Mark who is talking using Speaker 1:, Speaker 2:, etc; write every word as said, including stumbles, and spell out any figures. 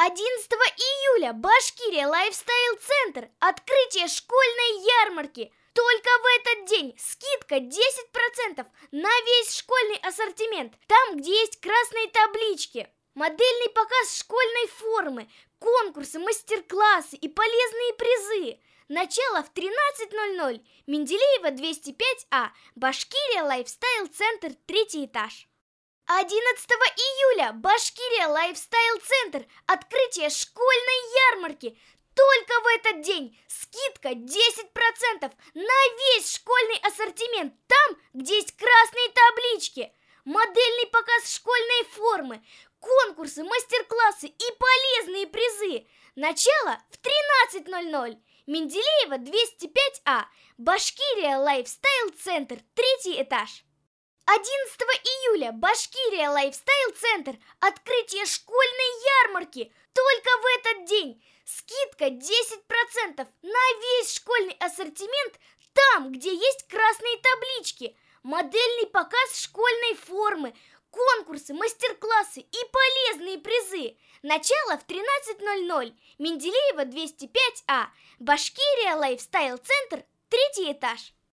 Speaker 1: одиннадцатого июля Башкирия Лайфстайл-центр. Открытие школьной ярмарки. Только в этот день скидка десять процентов на весь школьный ассортимент, там, где есть красные таблички. Модельный показ школьной формы, конкурсы, мастер-классы и полезные призы. Начало в тринадцать ноль ноль. Менделеева двести пять А. Башкирия Лайфстайл-центр, третий этаж. одиннадцатого июля Башкирия Лайфстайл-центр. Открытие школьной ярмарки. Только в этот день скидка десять процентов на весь школьный ассортимент, там, где есть красные таблички. Модельный показ школьной формы, конкурсы, мастер-классы и полезные призы. Начало в тринадцать ноль ноль. Менделеева двести пять А. Башкирия Лайфстайл-центр, третий этаж. одиннадцатого июля Башкирия Лайфстайл-центр. Открытие школьной ярмарки. Только в этот день скидка десять процентов на весь школьный ассортимент, там, где есть красные таблички. Модельный показ школьной формы, конкурсы, мастер-классы и полезные призы. Начало в тринадцать ноль ноль. Менделеева двести пять А. Башкирия Лайфстайл-центр, третий этаж.